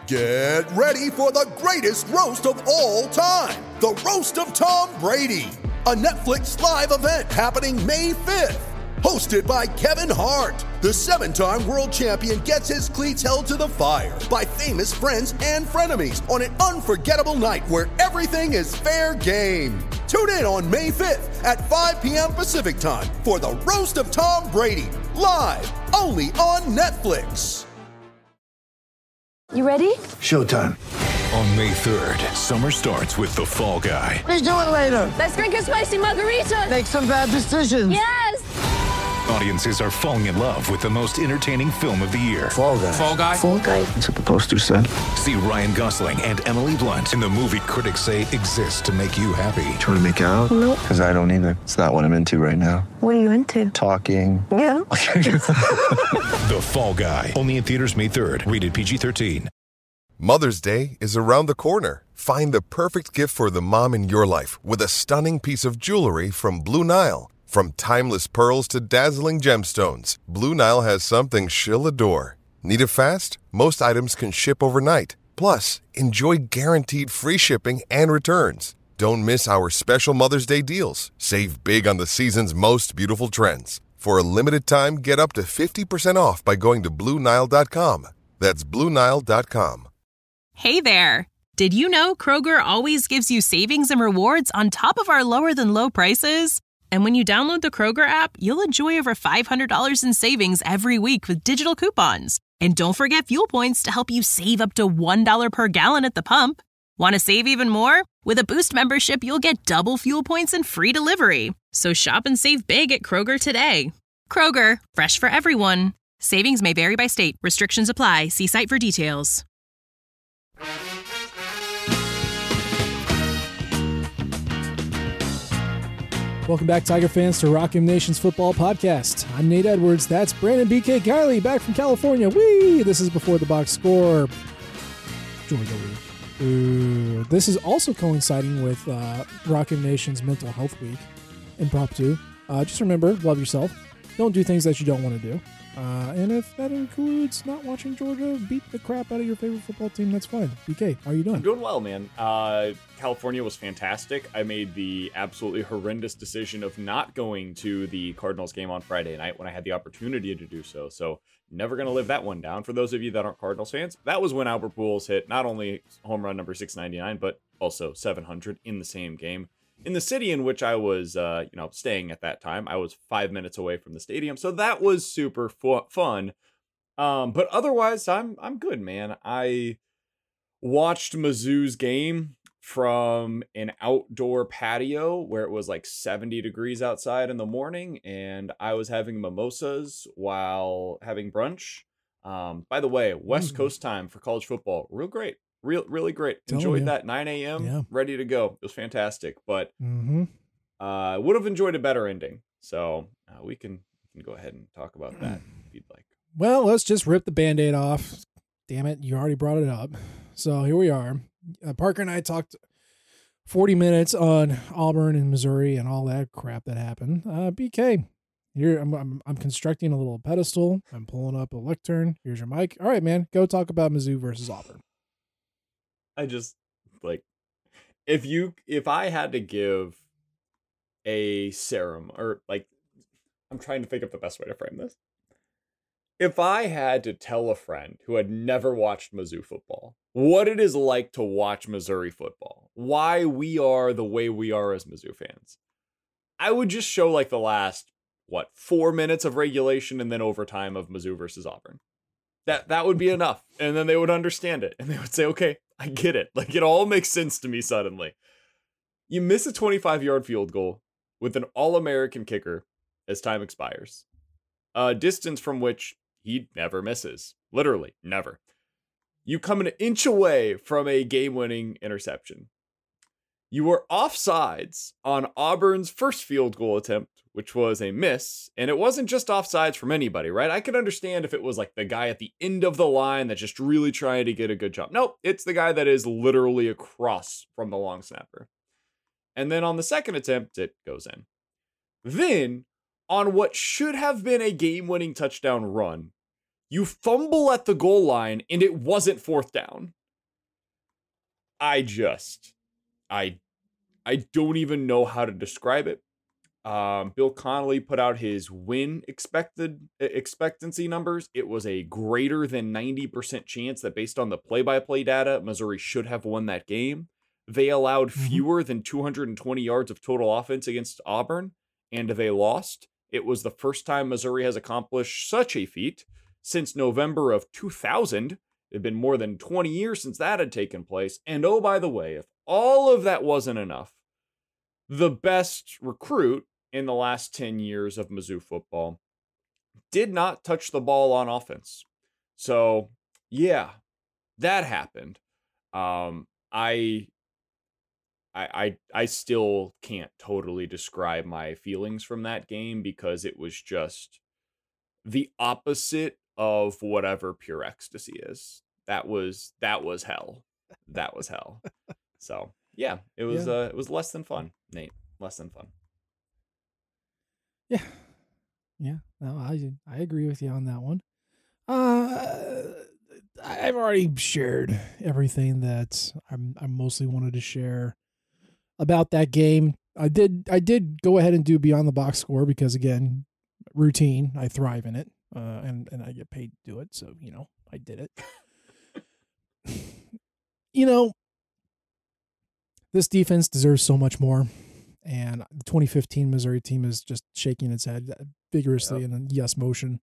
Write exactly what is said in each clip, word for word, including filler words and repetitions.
Get ready for the greatest roast of all time, the Roast of Tom Brady, a Netflix live event happening May fifth. Hosted by Kevin Hart, the seven-time world champion gets his cleats held to the fire by famous friends and frenemies on an unforgettable night where everything is fair game. Tune in on May fifth at five p.m. Pacific time for the Roast of Tom Brady, live only on Netflix. You ready? Showtime. On May third, summer starts with The Fall Guy. Let's do it later. Let's drink a spicy margarita. Make some bad decisions. Yes! Audiences are falling in love with the most entertaining film of the year. Fall Guy. Fall Guy? Fall Guy. That's what the poster said. See Ryan Gosling and Emily Blunt in the movie critics say exists to make you happy. Trying to make it out? Nope. Because I don't either. It's not what I'm into right now. What are you into? Talking. Yeah. The Fall Guy. Only in theaters May third. Rated P G thirteen. Mother's Day is around the corner. Find the perfect gift for the mom in your life with a stunning piece of jewelry from Blue Nile. From timeless pearls to dazzling gemstones, Blue Nile has something she'll adore. Need it fast? Most items can ship overnight. Plus, enjoy guaranteed free shipping and returns. Don't miss our special Mother's Day deals. Save big on the season's most beautiful trends. For a limited time, get up to fifty percent off by going to Blue Nile dot com. That's Blue Nile dot com. Hey there! Did you know Kroger always gives you savings and rewards on top of our lower-than-low prices? And when you download the Kroger app, you'll enjoy over five hundred dollars in savings every week with digital coupons. And don't forget fuel points to help you save up to one dollar per gallon at the pump. Want to save even more? With a Boost membership, you'll get double fuel points and free delivery. So shop and save big at Kroger today. Kroger, fresh for everyone. Savings may vary by state. Restrictions apply. See site for details. Welcome back, Tiger fans, to Rock M Nation's football podcast. I'm Nate Edwards. That's Brandon B K Kiley back from California. Whee! This is Before the Box Score. Georgia Week. Ooh. This is also coinciding with uh, Rock M Nation's Mental Health Week, Impromptu. Uh, just remember, love yourself. Don't do things that you don't want to do. Uh, and if that includes not watching Georgia beat the crap out of your favorite football team, that's fine. B K, how are you doing? I'm doing well, man. Uh, California was fantastic. I made the absolutely horrendous decision of not going to the Cardinals game on Friday night when I had the opportunity to do so. So never going to live that one down. For those of you that aren't Cardinals fans, that was when Albert Pujols hit not only home run number six ninety-nine, but also seven hundred in the same game. In the city in which I was, uh, you know, staying at that time, I was five minutes away from the stadium, so that was super fu- fun. Um, but otherwise, I'm I'm good, man. I watched Mizzou's game from an outdoor patio where it was like seventy degrees outside in the morning, and I was having mimosas while having brunch. Um, by the way, West mm. Coast time for college football, real great. Real, really great. Enjoyed that nine a.m. Yeah. Ready to go. It was fantastic, but mm-hmm. uh, would have enjoyed a better ending. So uh, we can we can go ahead and talk about that if you'd like. Well, let's just rip the Band-Aid off. Damn it, you already brought it up. So here we are. Uh, Parker and I talked forty minutes on Auburn and Missouri and all that crap that happened. Uh, B K, here I'm, I'm I'm constructing a little pedestal. I'm pulling up a lectern. Here's your mic. All right, man, go talk about Mizzou versus Auburn. I just like if you if I had to give a serum or like I'm trying to think of the best way to frame this. If I had to tell a friend who had never watched Mizzou football what it is like to watch Missouri football, why we are the way we are as Mizzou fans, I would just show like the last what four minutes of regulation and then overtime of Mizzou versus Auburn. That that would be enough, and then they would understand it, and they would say, "Okay, I get it. Like it all makes sense to me suddenly." You miss a twenty-five-yard field goal with an All-American kicker as time expires, a distance from which he never misses, literally never. You come an inch away from a game-winning interception. You were offsides on Auburn's first field goal attempt, which was a miss, and it wasn't just offsides from anybody, right? I could understand if it was like the guy at the end of the line that's just really trying to get a good jump. Nope, it's the guy that is literally across from the long snapper. And then on the second attempt, it goes in. Then, on what should have been a game-winning touchdown run, You fumble at the goal line and it wasn't fourth down. I just, I, I don't even know how to describe it. Um, Bill Connolly put out his win expected expectancy numbers. It was a greater than ninety percent chance that based on the play-by-play data, Missouri should have won that game. They allowed mm-hmm. fewer than two hundred twenty yards of total offense against Auburn, and they lost. It was the first time Missouri has accomplished such a feat since November of two thousand. It had been more than twenty years since that had taken place. And oh, by the way, if all of that wasn't enough, the best recruit in the last ten years of Mizzou football did not touch the ball on offense. So, yeah, that happened. Um, I, I, I, I still can't totally describe my feelings from that game because it was just the opposite of whatever pure ecstasy is. That was, that was hell. That was hell. So, yeah, it was, yeah. uh, it was less than fun, Nate. Less than fun. Yeah. Yeah. No, I I agree with you on that one. Uh I've already shared everything that I'm I mostly wanted to share about that game. I did I did go ahead and do beyond the box score because again, routine, I thrive in it. Uh and, and I get paid to do it, so you know, I did it. You know, this defense deserves so much more. And the twenty fifteen Missouri team is just shaking its head vigorously yep. in a yes motion.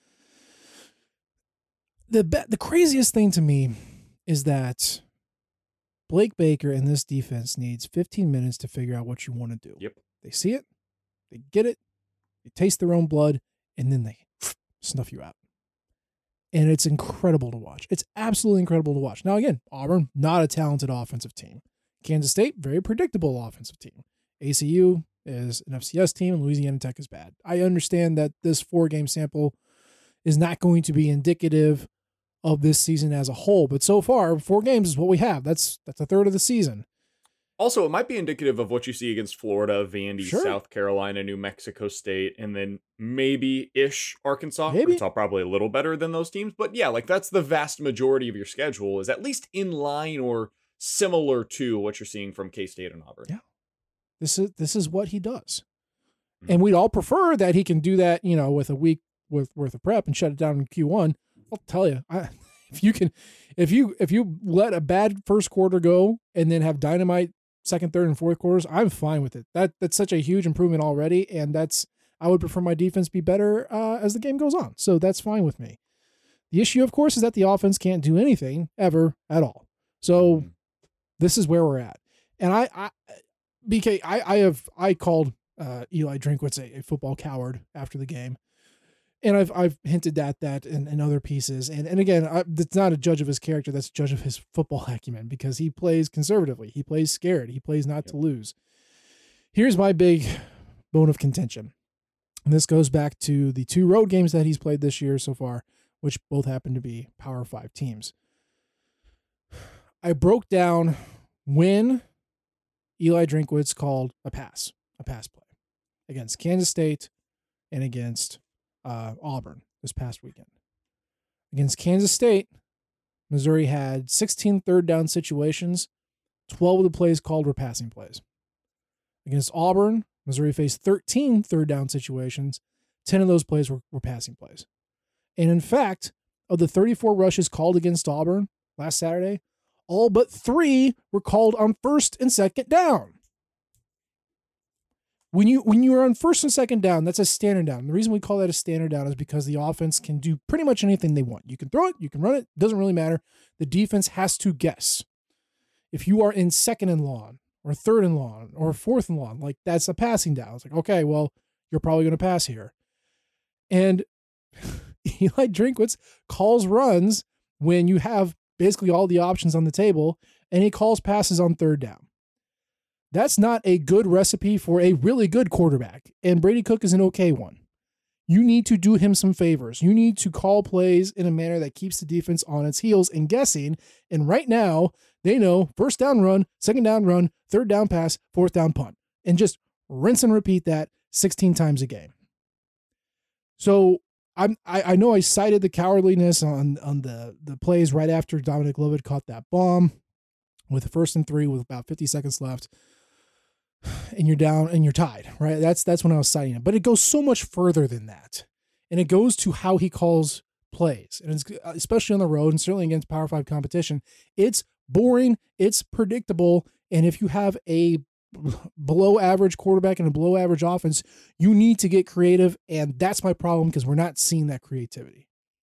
The be- the craziest thing to me is that Blake Baker and this defense needs fifteen minutes to figure out what you want to do. Yep. They see it, they get it, they taste their own blood, and then they snuff you out. And it's incredible to watch. It's absolutely incredible to watch. Now, again, Auburn, not a talented offensive team. Kansas State, very predictable offensive team. A C U is an F C S team and Louisiana Tech is bad. I understand that this four-game sample is not going to be indicative of this season as a whole, but so far, four games is what we have. That's that's a third of the season. Also, it might be indicative of what you see against Florida, Vandy, sure. South Carolina, New Mexico State, and then maybe-ish Arkansas. Maybe. Arkansas probably a little better than those teams, but yeah, like that's the vast majority of your schedule is at least in line or similar to what you're seeing from K-State and Auburn. Yeah. This is this is what he does. And we'd all prefer that he can do that, you know, with a week with worth of prep and shut it down in Q one. I'll tell you, I, if you can, if you if you let a bad first quarter go and then have dynamite second, third, and fourth quarters, I'm fine with it. That that's such a huge improvement already, and that's I would prefer my defense be better uh, as the game goes on. So that's fine with me. The issue, of course, is that the offense can't do anything ever at all. So this is where we're at, and I. I B K, I, I have I called uh, Eli Drinkwitz a, a football coward after the game, and I've I've hinted at that in, in other pieces. And and again, I, that's not a judge of his character; that's a judge of his football acumen because he plays conservatively, he plays scared, he plays not yep. to lose. Here's my big bone of contention, and this goes back to the two road games that he's played this year so far, which both happen to be Power Five teams. I broke down when Eli Drinkwitz called a pass, a pass play against Kansas State and against uh, Auburn this past weekend. Against Kansas State, Missouri had sixteen third down situations. twelve of the plays called were passing plays. Against Auburn, Missouri faced thirteen third down situations. ten of those plays were, were passing plays. And in fact, of the thirty-four rushes called against Auburn last Saturday, all but three were called on first and second down. When you when you are on first and second down, that's a standard down. The reason we call that a standard down is because the offense can do pretty much anything they want. You can throw it, you can run it, doesn't really matter. The defense has to guess. If you are in second and long, or third and long, or fourth and long, like that's a passing down. It's like, okay, well, you're probably going to pass here. And Eli Drinkwitz calls runs when you have basically all the options on the table, and he calls passes on third down. That's not a good recipe for a really good quarterback, and Brady Cook is an okay one. You need to do him some favors. You need to call plays in a manner that keeps the defense on its heels and guessing, and right now, they know first down run, second down run, third down pass, fourth down punt, and just rinse and repeat that sixteen times a game. So I'm, I, I know I cited the cowardliness on, on the, the plays right after Dominic Lovett caught that bomb with the first and three with about fifty seconds left, and you're down and you're tied, right? That's, that's when I was citing it, but it goes so much further than that. And it goes to how he calls plays, and it's especially on the road and certainly against Power Five competition. It's boring. It's predictable. And if you have a below average quarterback and a below average offense, you need to get creative. And that's my problem, because we're not seeing that creativity.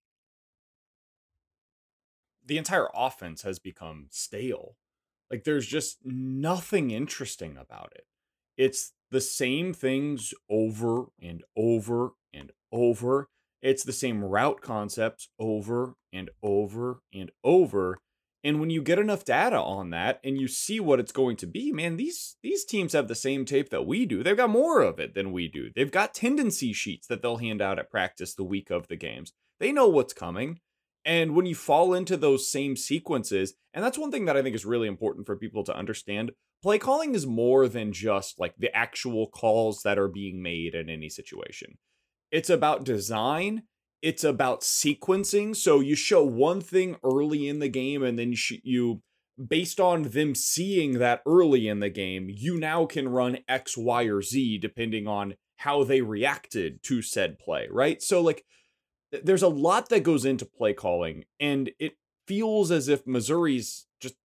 The entire offense has become stale. Like, there's just nothing interesting about it. It's the same things over and over and over. It's the same route concepts over and over and over. And when you get enough data on that and you see what it's going to be, man, these these teams have the same tape that we do. They've got more of it than we do. They've got tendency sheets that they'll hand out at practice the week of the games. They know what's coming. And when you fall into those same sequences, and that's one thing that I think is really important for people to understand, play calling is more than just like the actual calls that are being made in any situation. It's about design. It's about sequencing. So you show one thing early in the game, and then you, sh- you, based on them seeing that early in the game, you now can run X, Y, or Z depending on how they reacted to said play, right? So like, there's a lot that goes into play calling, and it feels as if Missouri's just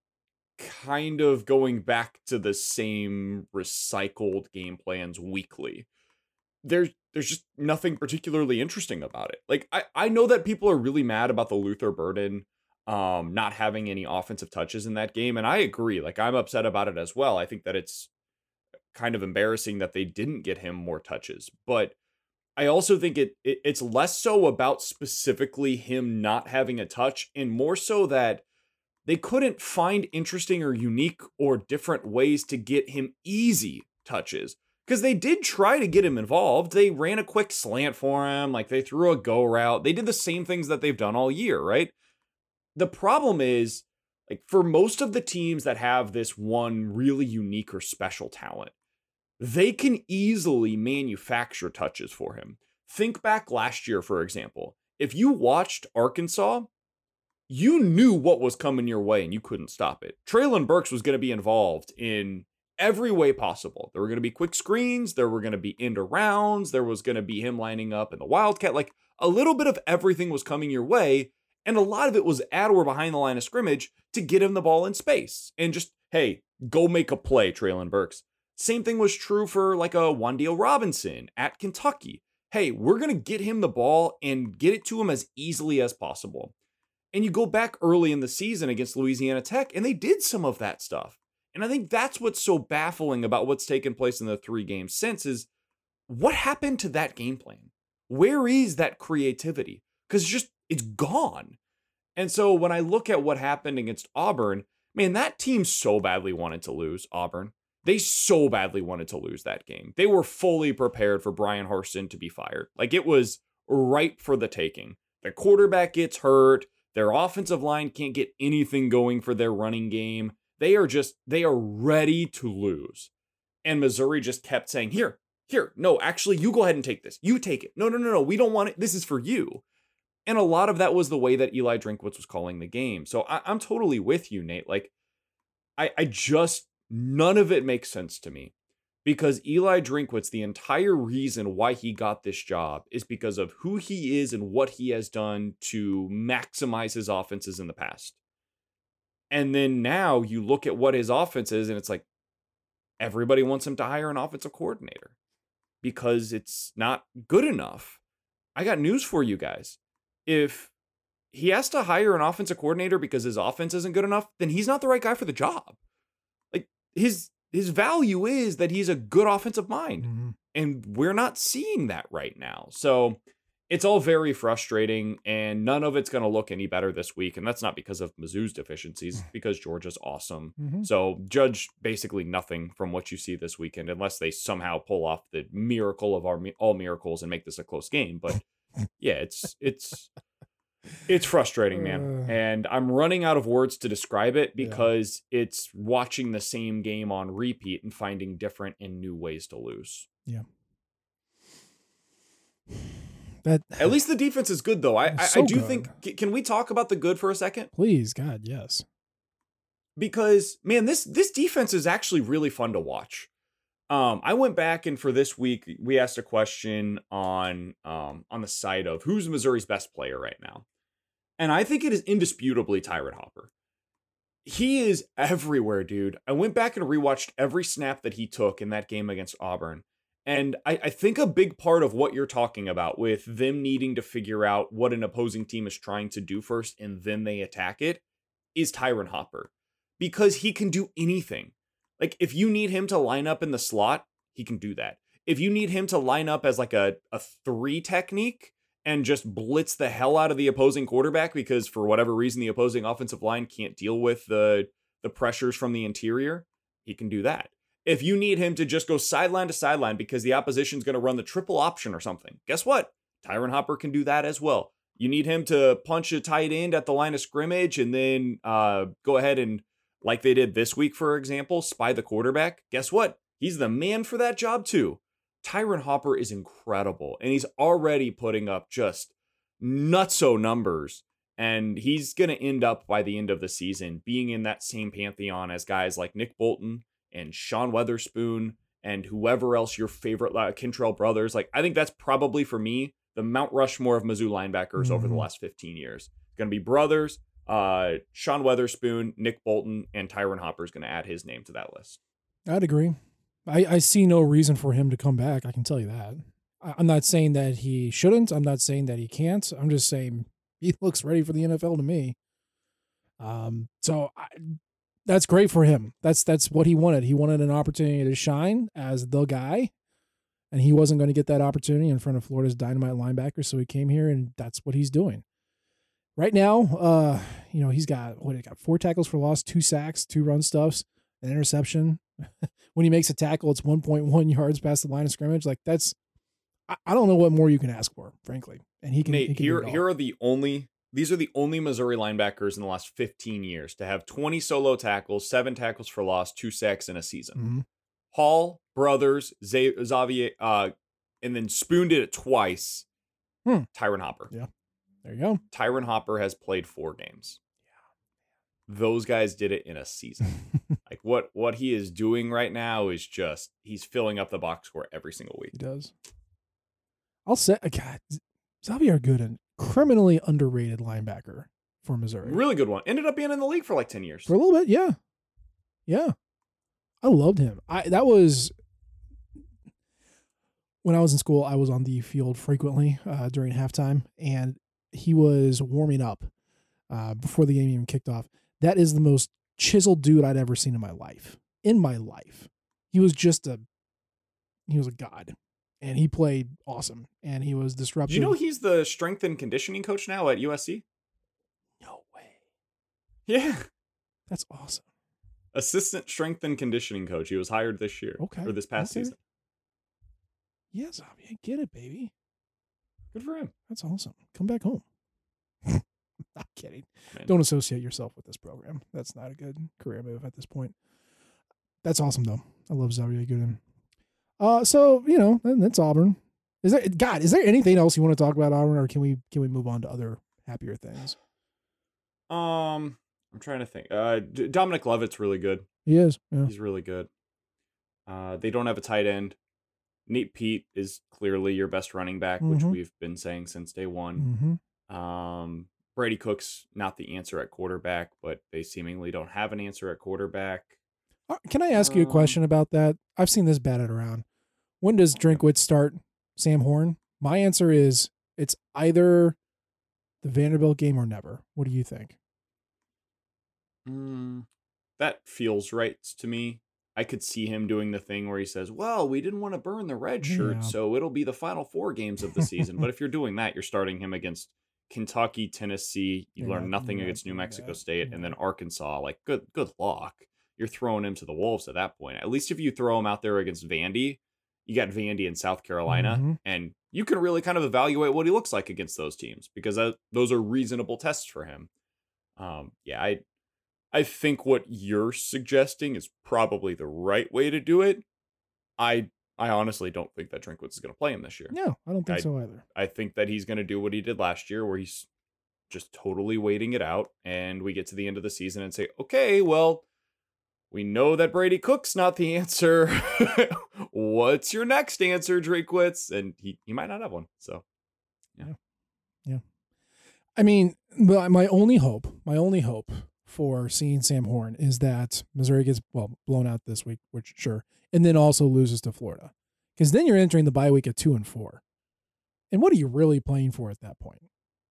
kind of going back to the same recycled game plans weekly. There's there's just nothing particularly interesting about it. Like, I, I know that people are really mad about the Luther Burden um, not having any offensive touches in that game, and I agree. Like, I'm upset about it as well. I think that it's kind of embarrassing that they didn't get him more touches, but I also think it, it it's less so about specifically him not having a touch, and more so that they couldn't find interesting or unique or different ways to get him easy touches. Because they did try to get him involved. They ran a quick slant for him, like they threw a go route. They did the same things that they've done all year, right? The problem is, like, for most of the teams that have this one really unique or special talent, they can easily manufacture touches for him. Think back last year, for example. If you watched Arkansas, you knew what was coming your way and you couldn't stop it. Treylon Burks was going to be involved in every way possible. There were going to be quick screens. There were going to be end arounds. There was going to be him lining up in the Wildcat. Like, a little bit of everything was coming your way. And a lot of it was at or behind the line of scrimmage to get him the ball in space. And just, hey, go make a play, Treylon Burks. Same thing was true for like a Wan'Dale Robinson at Kentucky. Hey, we're going to get him the ball and get it to him as easily as possible. And you go back early in the season against Louisiana Tech, and they did some of that stuff. And I think that's what's so baffling about what's taken place in the three games since is, what happened to that game plan? Where is that creativity? Because just, it's gone. And so when I look at what happened against Auburn, man, that team so badly wanted to lose, Auburn. They so badly wanted to lose that game. They were fully prepared for Brian Harsin to be fired. Like, it was ripe for the taking. The quarterback gets hurt. Their offensive line can't get anything going for their running game. They are just, they are ready to lose. And Missouri just kept saying, here, here, no, actually, you go ahead and take this. You take it. No, no, no, no, we don't want it. This is for you. And a lot of that was the way that Eli Drinkwitz was calling the game. So I, I'm totally with you, Nate. Like, I, I just, none of it makes sense to me. Because Eli Drinkwitz, the entire reason why he got this job is because of who he is and what he has done to maximize his offenses in the past. And then now you look at what his offense is, and it's like, everybody wants him to hire an offensive coordinator because it's not good enough. I got news for you guys. If he has to hire an offensive coordinator because his offense isn't good enough, then he's not the right guy for the job. Like, his his value is that he's a good offensive mind. Mm-hmm. And we're not seeing that right now. So it's all very frustrating, and none of it's going to look any better this week. And that's not because of Mizzou's deficiencies, because Georgia's awesome. Mm-hmm. So judge basically nothing from what you see this weekend, unless they somehow pull off the miracle of our, all miracles and make this a close game. But yeah, it's, it's, it's frustrating, man. And I'm running out of words to describe it because yeah. it's watching the same game on repeat and finding different and new ways to lose. Yeah. That At least the defense is good, though. I I, so I do good. think. Can we talk about the good for a second? Please, God, yes. Because man, this this defense is actually really fun to watch. Um, I went back and for this week we asked a question on um on the site of who's Missouri's best player right now, and I think it is indisputably Tyron Hopper. He is everywhere, dude. I went back and rewatched every snap that he took in that game against Auburn. And I, I think a big part of what you're talking about with them needing to figure out what an opposing team is trying to do first and then they attack it is Tyron Hopper. Because he can do anything. Like, if you need him to line up in the slot, he can do that. If you need him to line up as like a, a three technique and just blitz the hell out of the opposing quarterback because for whatever reason the opposing offensive line can't deal with the, the pressures from the interior, he can do that. If you need him to just go sideline to sideline because the opposition's going to run the triple option or something, guess what? Tyron Hopper can do that as well. You need him to punch a tight end at the line of scrimmage and then uh, go ahead and, like they did this week, for example, spy the quarterback. Guess what? He's the man for that job too. Tyron Hopper is incredible, and he's already putting up just nutso numbers, and he's going to end up by the end of the season being in that same pantheon as guys like Nick Bolton and Sean Weatherspoon and whoever else your favorite, uh, Kentrell Brothers. Like, I think that's probably, for me, the Mount Rushmore of Mizzou linebackers mm-hmm. over the last fifteen years. It's going to be Brothers, uh, Sean Weatherspoon, Nick Bolton, and Tyron Hopper is going to add his name to that list. I'd agree. I, I see no reason for him to come back. I can tell you that. I, I'm not saying that he shouldn't. I'm not saying that he can't. I'm just saying he looks ready for the N F L to me. Um, so I, that's great for him. That's that's what he wanted. He wanted an opportunity to shine as the guy, and he wasn't going to get that opportunity in front of Florida's dynamite linebacker. So he came here, and that's what he's doing. Right now, uh, you know, he's got what he got four tackles for loss, two sacks, two run stuffs, an interception. When he makes a tackle, it's one point one yards past the line of scrimmage. Like that's, I, I don't know what more you can ask for, frankly. And he can. Nate, he can here, here are the only. These are the only Missouri linebackers in the last fifteen years to have twenty solo tackles, seven tackles for loss, two sacks in a season. Mm-hmm. Hall, Brothers, Z- Xavier, uh, and then Spoon did it twice. Hmm. Tyron Hopper. Yeah, there you go. Tyron Hopper has played four games. Those guys did it in a season. Like what what he is doing right now is just he's filling up the box score every single week. He does. I'll say, God, Xavier Gooden, criminally underrated linebacker for Missouri. Really good one. Ended up being in the league for like ten years. For a little bit, yeah, yeah. I loved him. I that was when I was in school. I was on the field frequently uh, during halftime, and he was warming up uh, before the game even kicked off. That is the most chiseled dude I'd ever seen in my life. In my life. He was just a, he was a god. And he played awesome. And he was disruptive. Do you know he's the strength and conditioning coach now at U S C? No way. Yeah. That's awesome. Assistant strength and conditioning coach. He was hired this year. Okay. Or this past okay. season. Yes, I get it, baby. Good for him. That's awesome. Come back home. Not kidding. Man. Don't associate yourself with this program. That's not a good career move at this point. That's awesome, though. I love Xavier Gooden. Uh, so you know that's Auburn. Is there God? Is there anything else you want to talk about Auburn, or can we can we move on to other happier things? Um, I'm trying to think. Uh, D- Dominic Levitt's really good. He is. Yeah. He's really good. Uh, they don't have a tight end. Nate Pete is clearly your best running back, Mm-hmm. which we've been saying since day one. Mm-hmm. Um, Brady Cook's not the answer at quarterback, but they seemingly don't have an answer at quarterback. Uh, Can I ask you a Um, question about that? I've seen this batted around. When does Drinkwitz start Sam Horn? My answer is it's either the Vanderbilt game or never. What do you think? Mm, that feels right to me. I could see him doing the thing where he says, well, we didn't want to burn the red shirt, Yeah. so it'll be the final four games of the season. But if you're doing that, you're starting him against Kentucky, Tennessee. You You're learn not- nothing you're not against New doing Mexico that. State, Yeah. and then Arkansas. Like, good good luck. You're throwing him to the wolves at that point. At least if you throw him out there against Vandy, you got Vandy in South Carolina, Mhm. and you can really kind of evaluate what he looks like against those teams because that, those are reasonable tests for him. Um, yeah, I I think what you're suggesting is probably the right way to do it. I I honestly don't think that Drinkwitz is going to play him this year. No, I don't think I, so either. I think that he's going to do what he did last year, where he's just totally waiting it out, and we get to the end of the season and say, okay, well, we know that Brady Cook's not the answer. What's your next answer, Drinkwitz? And he, he might not have one. So, yeah. yeah. Yeah. I mean, my my only hope, my only hope for seeing Sam Horn is that Missouri gets, well, blown out this week, which sure, and then also loses to Florida. Because then you're entering the bye week at two and four. And what are you really playing for at that point?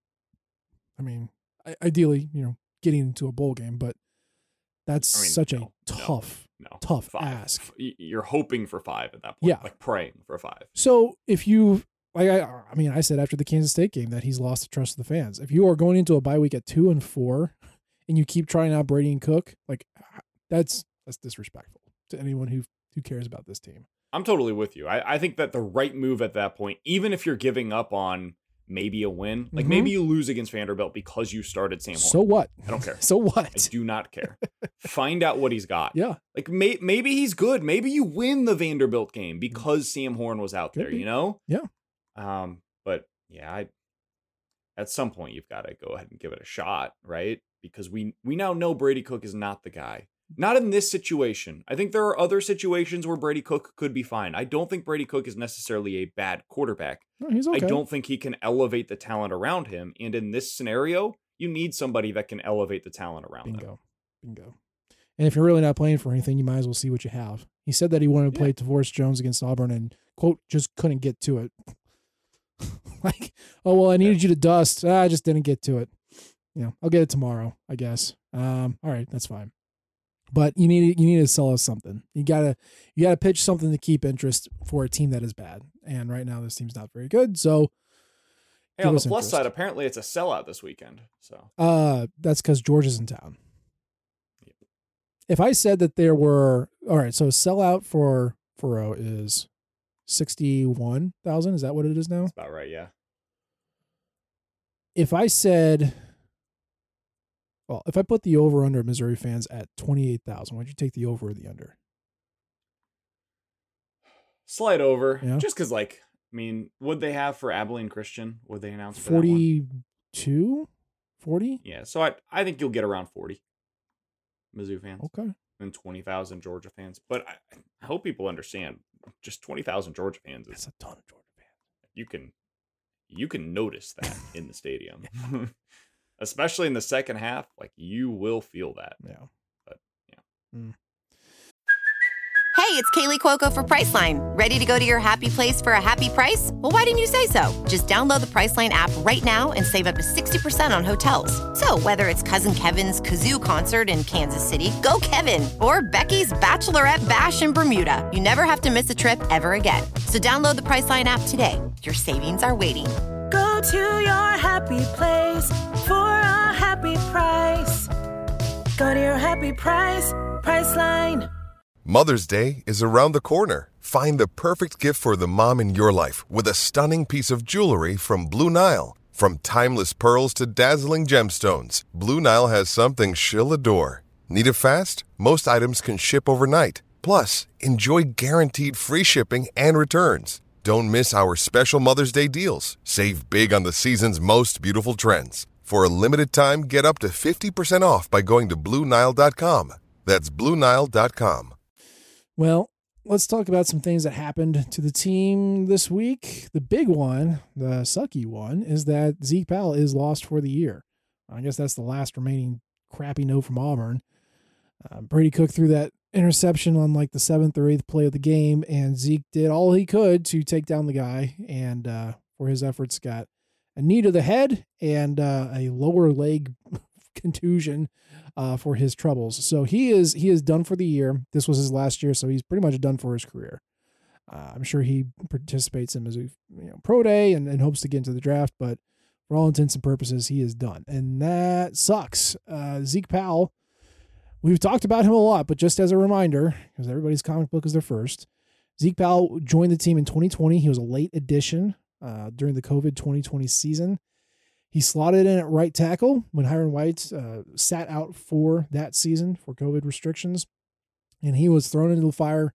I mean, ideally, you know, getting into a bowl game, but that's I mean, such no, a tough, no, no. tough five. ask. You're hoping for five at that point. Yeah. Like praying for five. So if you, like, I, I mean, I said after the Kansas State game that he's lost the trust of the fans. If you are going into a bye week at two and four and you keep trying out Brady and Cook, like that's, that's disrespectful to anyone who, who cares about this team. I'm totally with you. I, I think that the right move at that point, even if you're giving up on maybe a win, like mm-hmm. maybe you lose against Vanderbilt because you started Sam Horn. So what? I don't care. So what? I do not care. Find out what he's got. Yeah. Like may, maybe he's good. Maybe you win the Vanderbilt game because Sam Horn was out Could there, be. you know? Yeah. Um, but yeah, I, at some point you've got to go ahead and give it a shot, right? Because we we now know Brady Cook is not the guy. Not in this situation. I think there are other situations where Brady Cook could be fine. I don't think Brady Cook is necessarily a bad quarterback. No, he's okay. I don't think he can elevate the talent around him. And in this scenario, you need somebody that can elevate the talent around Bingo. them. Bingo. And if you're really not playing for anything, you might as well see what you have. He said that he wanted to play yeah. Tavoris Jones against Auburn and, quote, just couldn't get to it. Like, oh, well, I needed yeah. you to dust. Ah, I just didn't get to it. You know, I'll get it tomorrow, I guess. Um, all right, that's fine. But you need you need to sell us something. You gotta you gotta pitch something to keep interest for a team that is bad. And right now this team's not very good. So hey, on the plus interest. side, apparently it's a sellout this weekend. So uh that's because Georgia's in town. Yep. If I said that there were all right, so a sellout for Furrow is sixty-one thousand. Is that what it is now? That's about right, yeah. If I said Well, if I put the over under Missouri fans at twenty-eight thousand, would you take the over or the under? Slight over. Yeah. Just because, like, I mean, would they have for Abilene Christian? Would they announce for forty-two? forty? Yeah, so I I think you'll get around forty Mizzou fans. Okay. And twenty thousand Georgia fans. But I, I hope people understand, just twenty thousand Georgia fans. That's a ton of Georgia fans. You can, you can notice that in the stadium. Especially in the second half, like you will feel that. Yeah. But yeah. Mm. Hey, it's Kaylee Cuoco for Priceline. Ready to go to your happy place for a happy price? Well, why didn't you say so? Just download the Priceline app right now and save up to sixty percent on hotels. So whether it's Cousin Kevin's Kazoo concert in Kansas City, go Kevin, or Becky's Bachelorette Bash in Bermuda, you never have to miss a trip ever again. So download the Priceline app today. Your savings are waiting. Go to your happy place for a happy price. Go to your happy price, Priceline. Mother's Day is around the corner. Find the perfect gift for the mom in your life with a stunning piece of jewelry from Blue Nile. From timeless pearls to dazzling gemstones, Blue Nile has something she'll adore. Need it fast? Most items can ship overnight. Plus, enjoy guaranteed free shipping and returns. Don't miss our special Mother's Day deals. Save big on the season's most beautiful trends. For a limited time, get up to fifty percent off by going to Blue Nile dot com. That's Blue Nile dot com. Well, let's talk about some things that happened to the team this week. The big one, the sucky one, is that Zeke Powell is lost for the year. I guess that's the last remaining crappy note from Auburn. Uh, Brady Cook threw that interception on like the seventh or eighth play of the game, and Zeke did all he could to take down the guy, and uh, for his efforts got a knee to the head and uh, a lower leg contusion uh, for his troubles. So he is he is done for the year. This was his last year, so he's pretty much done for his career. Uh, I'm sure he participates in Mizzou, you know, Pro Day and, and hopes to get into the draft, but for all intents and purposes, he is done, and that sucks. Uh, Zeke Powell, we've talked about him a lot, but just as a reminder, because everybody's comic book is their first, Zeke Powell joined the team in twenty twenty. He was a late addition uh, during the COVID twenty twenty season. He slotted in at right tackle when Hiram White uh, sat out for that season for COVID restrictions, and he was thrown into the fire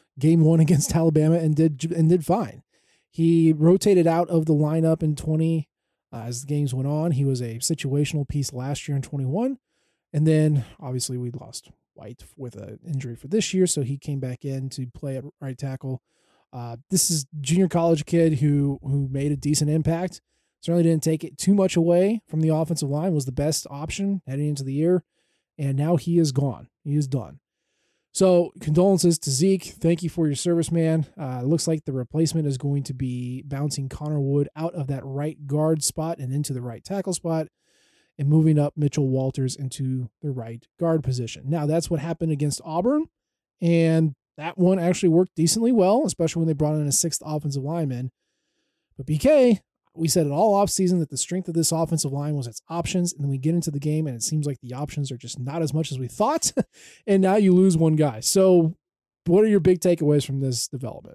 game one against Alabama and did and did fine. He rotated out of the lineup in twenty uh, as the games went on. He was a situational piece last year in twenty-one. And then obviously we lost White with an injury for this year, so he came back in to play at right tackle. Uh, this is junior college kid who who made a decent impact. Certainly didn't take it too much away from the offensive line, was the best option heading into the year, and now he is gone. He is done. So condolences to Zeke. Thank you for your service, man. Uh, it looks like the replacement is going to be bouncing Connor Wood out of that right guard spot and into the right tackle spot and moving up Mitchell Walters into the right guard position. Now, that's what happened against Auburn, and that one actually worked decently well, especially when they brought in a sixth offensive lineman. But B K, we said it all offseason that the strength of this offensive line was its options, and then we get into the game, and it seems like the options are just not as much as we thought, and now you lose one guy. So what are your big takeaways from this development?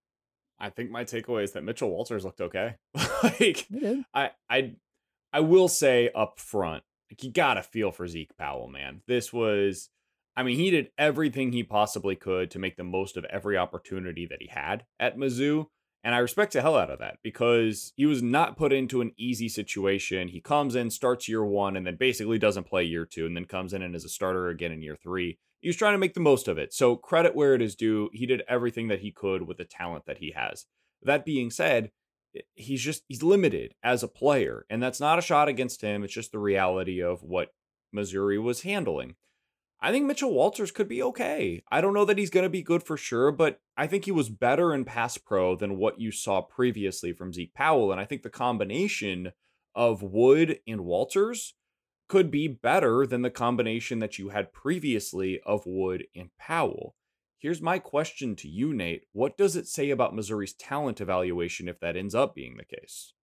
I think my takeaway is that Mitchell Walters looked okay. like, I, I, I will say up front, like, you got to feel for Zeke Powell, man. This was, I mean, he did everything he possibly could to make the most of every opportunity that he had at Mizzou. And I respect the hell out of that because he was not put into an easy situation. He comes in, starts year one, and then basically doesn't play year two, and then comes in and is a starter again in year three. He was trying to make the most of it. So credit where it is due. He did everything that he could with the talent that he has. That being said, he's just, he's limited as a player. And that's not a shot against him. It's just the reality of what Missouri was handling. I think Mitchell Walters could be okay. I don't know that he's going to be good for sure, but I think he was better in pass pro than what you saw previously from Zeke Powell. And I think the combination of Wood and Walters could be better than the combination that you had previously of Wood and Powell. Here's my question to you, Nate. What does it say about Missouri's talent evaluation if that ends up being the case?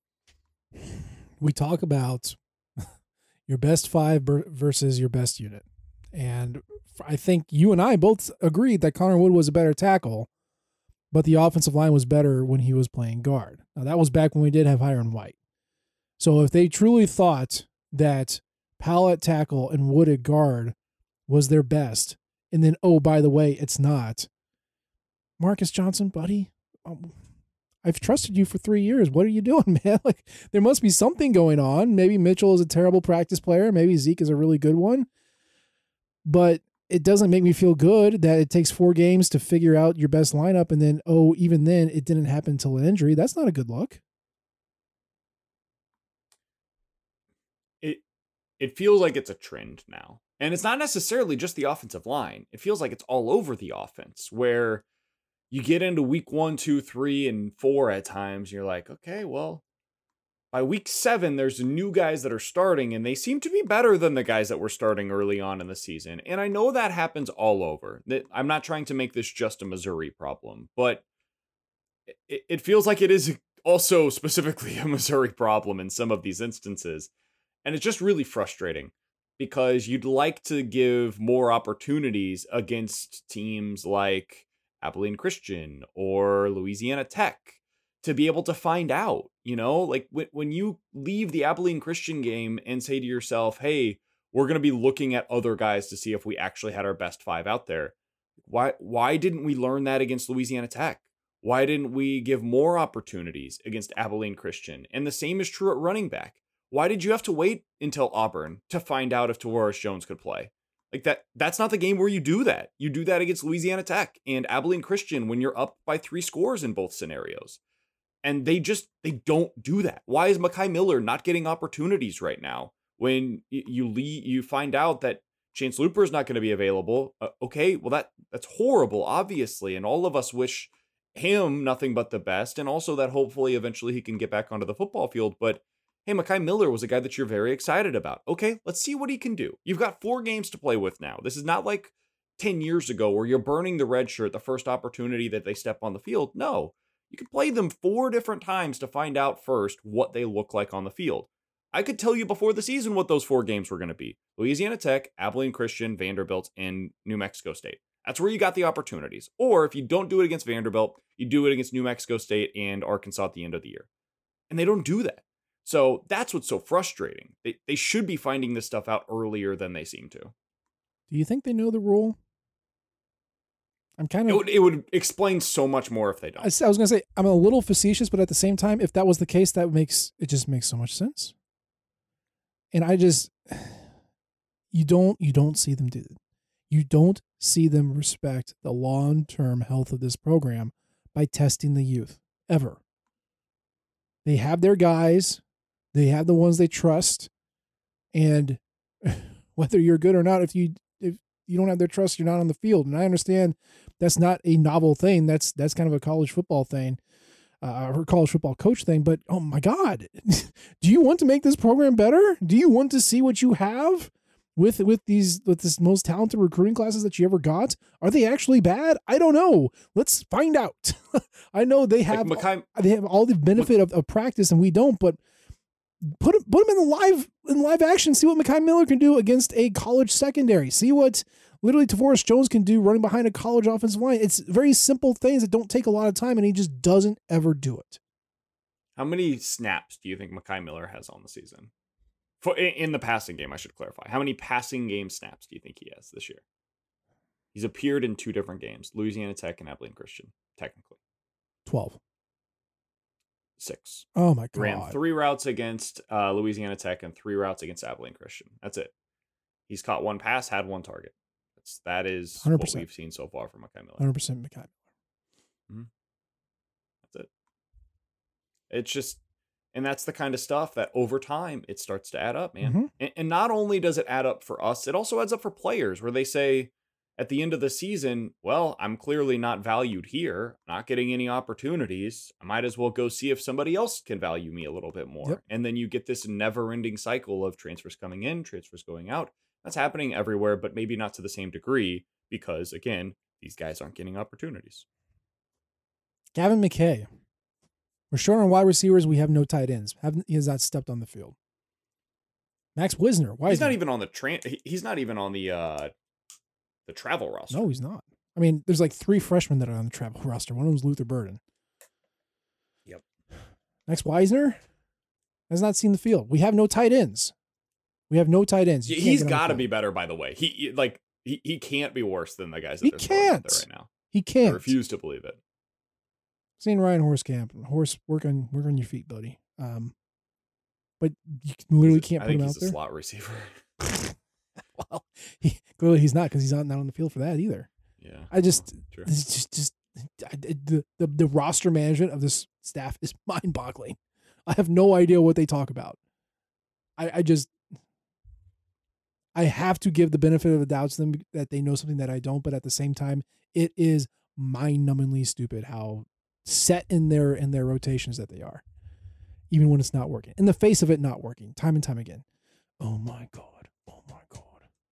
We talk about your best five versus your best unit. And I think you and I both agreed that Connor Wood was a better tackle, but the offensive line was better when he was playing guard. Now, that was back when we did have Hiron White. So if they truly thought that Powell at tackle and Wood at guard was their best, and then, oh, by the way, it's not. Marcus Johnson, buddy, um, I've trusted you for three years. What are you doing, man? Like, there must be something going on. Maybe Mitchell is a terrible practice player. Maybe Zeke is a really good one. But it doesn't make me feel good that it takes four games to figure out your best lineup. And then, oh, even then it didn't happen until an injury. That's not a good look. It, it feels like it's a trend now. And it's not necessarily just the offensive line. It feels like it's all over the offense where you get into week one, two, three, and four at times. And you're like, okay, well, by week seven, there's new guys that are starting, and they seem to be better than the guys that were starting early on in the season. And I know that happens all over. I'm not trying to make this just a Missouri problem, but it, it feels like it is also specifically a Missouri problem in some of these instances. And it's just really frustrating because you'd like to give more opportunities against teams like Abilene Christian or Louisiana Tech to be able to find out, you know, like when, when you leave the Abilene Christian game and say to yourself, hey, we're going to be looking at other guys to see if we actually had our best five out there. Why, why didn't we learn that against Louisiana Tech? Why didn't we give more opportunities against Abilene Christian? And the same is true at running back. Why did you have to wait until Auburn to find out if Tawaris Jones could play? Like that, that's not the game where you do that. You do that against Louisiana Tech and Abilene Christian when you're up by three scores in both scenarios. And they just, they don't do that. Why is Mekhi Miller not getting opportunities right now? When you leave, you find out that Chance Looper is not going to be available. Uh, okay, well, that that's horrible, obviously. And all of us wish him nothing but the best. And also that hopefully eventually he can get back onto the football field. But hey, Mekhi Miller was a guy that you're very excited about. Okay, let's see what he can do. You've got four games to play with now. This is not like ten years ago where you're burning the red shirt the first opportunity that they step on the field. No. You could play them four different times to find out first what they look like on the field. I could tell you before the season what those four games were going to be. Louisiana Tech, Abilene Christian, Vanderbilt, and New Mexico State. That's where you got the opportunities. Or if you don't do it against Vanderbilt, you do it against New Mexico State and Arkansas at the end of the year. And they don't do that. So that's what's so frustrating. They, they should be finding this stuff out earlier than they seem to. Do you think they know the rule? I'm kind It of. would, it would explain so much more if they don't. I, s- I was gonna say I'm a little facetious, but at the same time, if that was the case, that makes it just makes so much sense. And I just, you don't you don't see them do it. You don't see them respect the long-term health of this program by testing the youth ever. They have their guys, they have the ones they trust, and whether you're good or not, if you if you don't have their trust, you're not on the field. And I understand that's not a novel thing. That's that's kind of a college football thing, uh, or college football coach thing. But oh my God, do you want to make this program better? Do you want to see what you have with with these with this most talented recruiting classes that you ever got? Are they actually bad? I don't know. Let's find out. I know they have Like Makai- they have all the benefit of, of practice, and we don't. But put him put him in the live in live action. See what Makai Miller can do against a college secondary. See what literally Tavares Jones can do running behind a college offensive line. It's very simple things that don't take a lot of time, and he just doesn't ever do it. How many snaps do you think Makai Miller has on the season? For in, in the passing game, I should clarify. How many passing game snaps do you think he has this year? He's appeared in two different games, Louisiana Tech and Abilene Christian, technically. twelve. Six. Oh my God. Ran three routes against uh, Louisiana Tech and three routes against Abilene Christian. That's it. He's caught one pass, had one target. That's, that is one hundred percent. what we've seen so far from Makai Miller. one hundred percent Makai Miller. Mm-hmm. That's it. It's just, and that's the kind of stuff that over time it starts to add up, man. Mm-hmm. And, and not only does it add up for us, it also adds up for players where they say at the end of the season, well, I'm clearly not valued here, not getting any opportunities. I might as well go see if somebody else can value me a little bit more. Yep. And then you get this never ending cycle of transfers coming in, transfers going out. That's happening everywhere, but maybe not to the same degree because, again, these guys aren't getting opportunities. Gavin McKay. We're short on wide receivers. We have no tight ends. Haven't he has not stepped on the field. Max Wisner. Why He's is not he? even on the train. He's not even on the uh, the travel roster. No, he's not. I mean, there's like three freshmen that are on the travel roster. One of them is Luther Burden. Yep. Max Wisner has not seen the field. We have no tight ends. We have no tight ends. You can't He's get on the got to field. be better, by the way. He like he, he can't be worse than the guys that He they're throwing out can't. there right now. He I can't. refuse to believe it. Seen Ryan Horsecamp. Horse, work on work on your feet, buddy. Um, but you literally can't I put think him he's out a there. slot receiver. Well, he, clearly he's not because he's not, not on the field for that either. Yeah, I just, true. it's just, just I, the, the the roster management of this staff is mind-boggling. I have no idea what they talk about. I, I just, I have to give the benefit of the doubt to them that they know something that I don't, but at the same time, it is mind-numbingly stupid how set in their in their rotations that they are, even when it's not working. In the face of it not working, time and time again. Oh my God. Oh my God.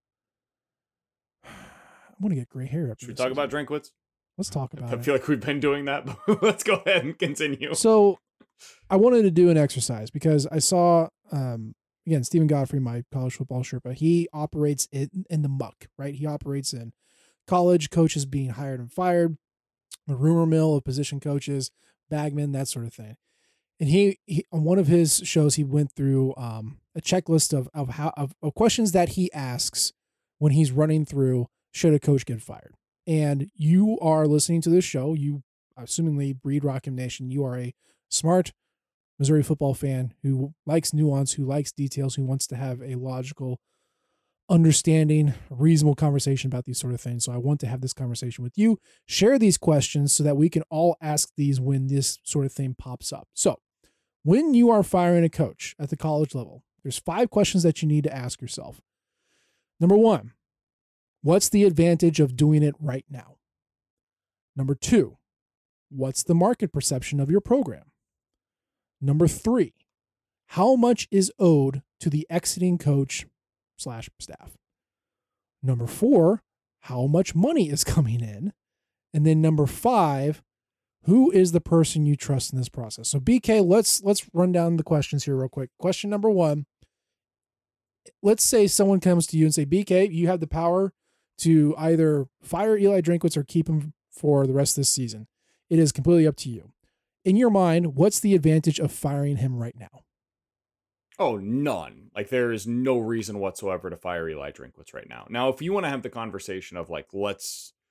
I want to get gray hair after Should we this talk season. about Drinkwitz? Let's talk about I it. feel like we've been doing that, but let's go ahead and continue. So I wanted to do an exercise because I saw, um, again, Stephen Godfrey, my college football Sherpa, he operates in, in the muck, right? He operates in college coaches being hired and fired, the rumor mill of position coaches, bagmen, that sort of thing. And he, he on one of his shows, he went through um, a checklist of of how of, of questions that he asks when he's running through should a coach get fired. And you are listening to this show, you assumingly breed Rockham Nation, you are a smart Missouri football fan who likes nuance, who likes details, who wants to have a logical, understanding, reasonable conversation about these sort of things. So I want to have this conversation with you, share these questions so that we can all ask these when this sort of thing pops up. So when you are firing a coach at the college level, there's five questions that you need to ask yourself. Number one, what's the advantage of doing it right now? Number two, what's the market perception of your program? Number three, how much is owed to the exiting coach slash staff? Number four, how much money is coming in? And then number five, who is the person you trust in this process? So B K, let's let's run down the questions here real quick. Question number one, let's say someone comes to you and say, B K, you have the power to either fire Eli Drinkwitz or keep him for the rest of this season. It is completely up to you. In your mind, what's the advantage of firing him right now? Oh, none. Like, there is no reason whatsoever to fire Eli Drinkwitz right now. Now, if you want to have the conversation of, like, let's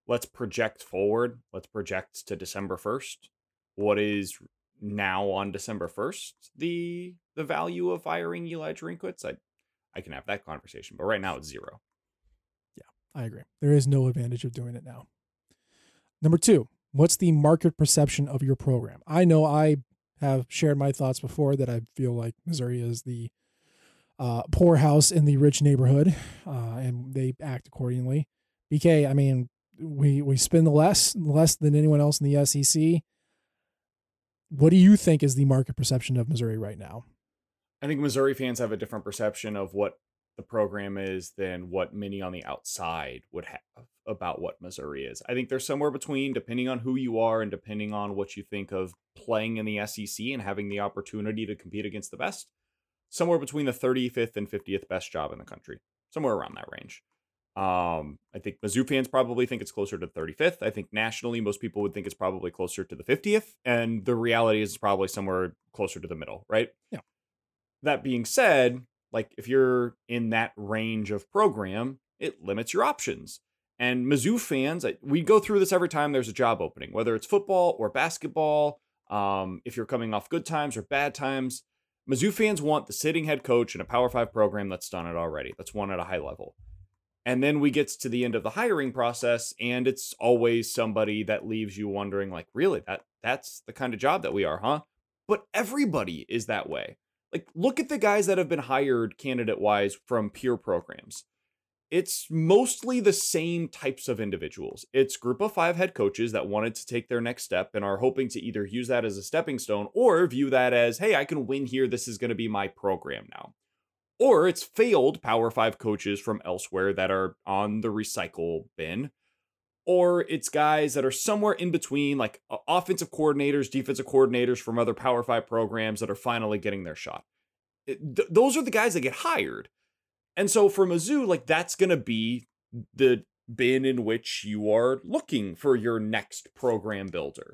let's project forward. Let's project to December first. What is now on December first the the value of firing Eli Drinkwitz? I I can have that conversation, but right now it's zero. I agree. There is no advantage of doing it now. Number two, what's the market perception of your program? I know I have shared my thoughts before that I feel like Missouri is the uh, poorhouse in the rich neighborhood, uh, and they act accordingly. B K, I mean, we we spend less less than anyone else in the S E C. What do you think is the market perception of Missouri right now? I think Missouri fans have a different perception of what the program is than what many on the outside would have about what Missouri is. I think they're somewhere between, depending on who you are and depending on what you think of playing in the S E C and having the opportunity to compete against the best, somewhere between the thirty-fifth and fiftieth best job in the country, somewhere around that range. Um, I think Mizzou fans probably think it's closer to thirty-fifth. I think nationally, most people would think it's probably closer to the fiftieth. And the reality is probably somewhere closer to the middle, right? Yeah. That being said, like if you're in that range of program, it limits your options. And Mizzou fans, we go through this every time there's a job opening, whether it's football or basketball. Um, if you're coming off good times or bad times, Mizzou fans want the sitting head coach in a Power Five program that's done it already. That's won at a high level. And then we get to the end of the hiring process, and it's always somebody that leaves you wondering, like, really, that that's the kind of job that we are, huh? But everybody is that way. Like, look at the guys that have been hired candidate-wise from peer programs. It's mostly the same types of individuals. It's group of five head coaches that wanted to take their next step and are hoping to either use that as a stepping stone or view that as, hey, I can win here. This is going to be my program now. Or it's failed Power Five coaches from elsewhere that are on the recycle bin. Or it's guys that are somewhere in between, like offensive coordinators, defensive coordinators from other Power Five programs that are finally getting their shot. It, th- those are the guys that get hired. And so for Mizzou, like that's going to be the bin in which you are looking for your next program builder.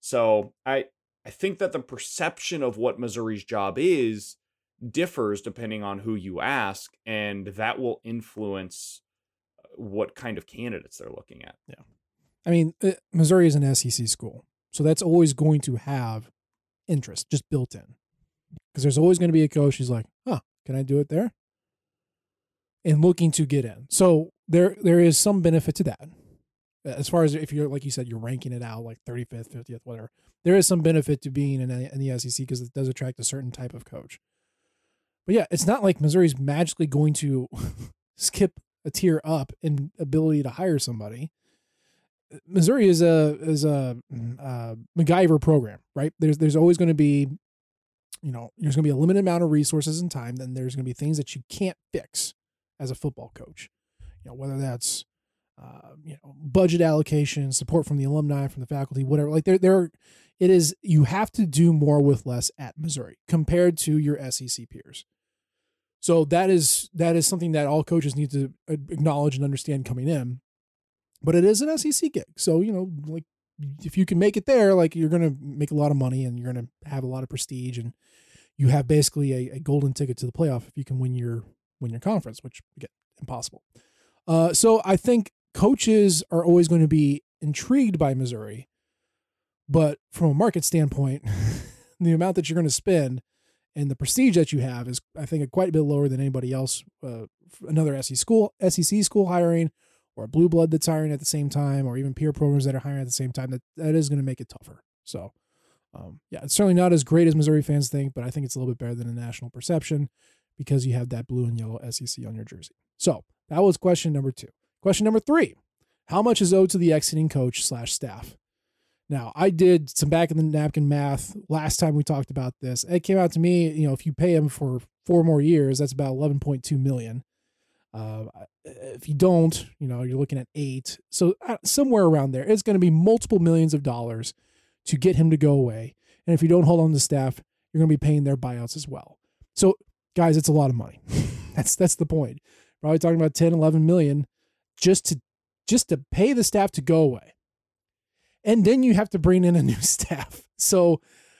So I I think that the perception of what Missouri's job is differs depending on who you ask, and that will influence what kind of candidates they're looking at. Yeah. I mean, uh, Missouri is an S E C school, so that's always going to have interest just built in. Because there's always going to be a coach who's like, huh, can I do it there? And looking to get in. So there there is some benefit to that. As far as if you're, like you said, you're ranking it out like thirty-fifth, fiftieth, whatever. There is some benefit to being in, a, in the S E C because it does attract a certain type of coach. But yeah, it's not like Missouri's magically going to skip a tier up in ability to hire somebody. Missouri is a is a, a MacGyver program, right? There's there's always going to be, you know, there's going to be a limited amount of resources and time. Then there's going to be things that you can't fix as a football coach. You know, whether that's uh, you know budget allocation, support from the alumni, from the faculty, whatever. Like there there, it is. You have to do more with less at Missouri compared to your S E C peers. So that is that is something that all coaches need to acknowledge and understand coming in. But it is an S E C gig. So, you know, like if you can make it there, like you're going to make a lot of money and you're going to have a lot of prestige and you have basically a, a golden ticket to the playoff if you can win your win your conference, which again, impossible. Uh, so I think coaches are always going to be intrigued by Missouri, but from a market standpoint, the amount that you're going to spend and the prestige that you have is, I think, quite a bit lower than anybody else. Uh, another S E C school, S E C school hiring, or a blue blood that's hiring at the same time, or even peer programs that are hiring at the same time. That that is going to make it tougher. So, um, yeah, it's certainly not as great as Missouri fans think, but I think it's a little bit better than a national perception because you have that blue and yellow S E C on your jersey. So that was question number two. Question number three: how much is owed to the exiting coach slash staff? Now, I did some back of the napkin math last time we talked about this. It came out to me, you know, if you pay him for four more years, that's about eleven point two million dollars. Uh, if you don't, you know, you're looking at eight. So uh, somewhere around there, it's going to be multiple millions of dollars to get him to go away. And if you don't hold on to staff, you're going to be paying their buyouts as well. So guys, it's a lot of money. that's, that's the point. Probably talking about ten, eleven million just to, just to pay the staff to go away. And then you have to bring in a new staff. So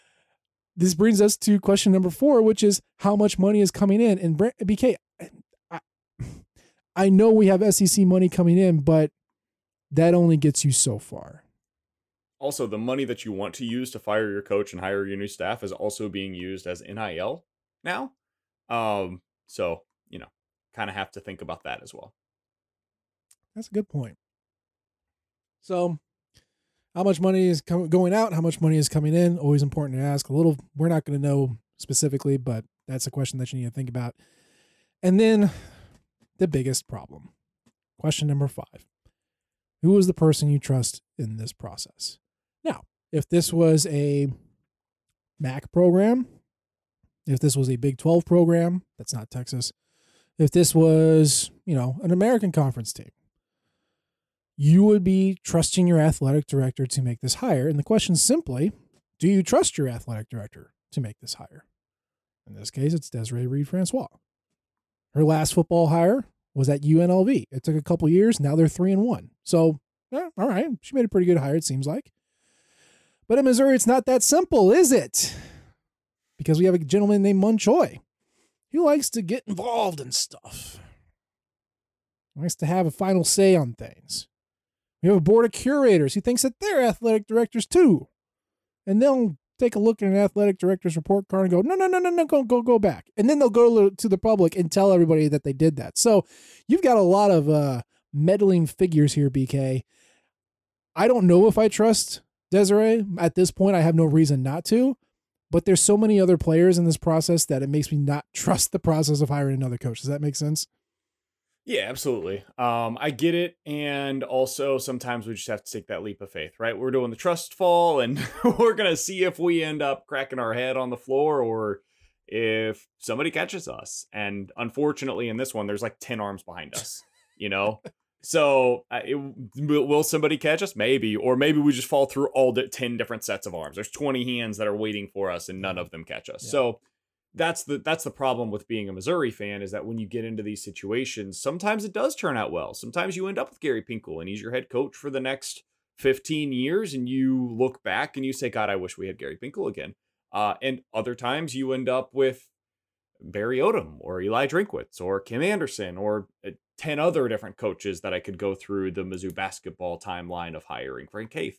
this brings us to question number four, which is how much money is coming in. And B K, I, I know we have S E C money coming in, but that only gets you so far. Also, the money that you want to use to fire your coach and hire your new staff is also being used as N I L now. Um, so, you know, kind of have to think about that as well. That's a good point. So, how much money is com- going out? How much money is coming in? Always important to ask. A little, we're not going to know specifically, but that's a question that you need to think about. And then the biggest problem. Question number five. Who is the person you trust in this process? Now, if this was a M A C program, if this was a Big twelve program, that's not Texas. If this was, you know, an American Conference team, you would be trusting your athletic director to make this hire. And the question is simply, do you trust your athletic director to make this hire? In this case, it's Desiree Reed-Francois. Her last football hire was at U N L V. It took a couple years. Now they're three and one. So, yeah, all right. She made a pretty good hire, it seems like. But in Missouri, it's not that simple, is it? Because we have a gentleman named Mun Choi. He likes to get involved in stuff. He likes to have a final say on things. We have a board of curators. He thinks that they're athletic directors too. And they'll take a look at an athletic director's report card and go, no, no, no, no, no, go, go, go back. And then they'll go to the public and tell everybody that they did that. So you've got a lot of uh, meddling figures here, B K. I don't know if I trust Desiree. At this point, I have no reason not to. But there's so many other players in this process that it makes me not trust the process of hiring another coach. Does that make sense? Yeah, absolutely. Um, I get it. And also sometimes we just have to take that leap of faith, right? We're doing the trust fall and we're going to see if we end up cracking our head on the floor or if somebody catches us. And unfortunately in this one, there's like ten arms behind us, you know? So uh, it, will somebody catch us? Maybe. Or maybe we just fall through all the ten different sets of arms. There's twenty hands that are waiting for us and none of them catch us. Yeah. So that's the that's the problem with being a Missouri fan, is that when you get into these situations, sometimes it does turn out well. Sometimes you end up with Gary Pinkel and he's your head coach for the next fifteen years. And you look back and you say, God, I wish we had Gary Pinkel again. Uh, and other times you end up with Barry Odom or Eli Drinkwitz or Kim Anderson or ten other different coaches that I could go through the Mizzou basketball timeline of hiring Frank Haith.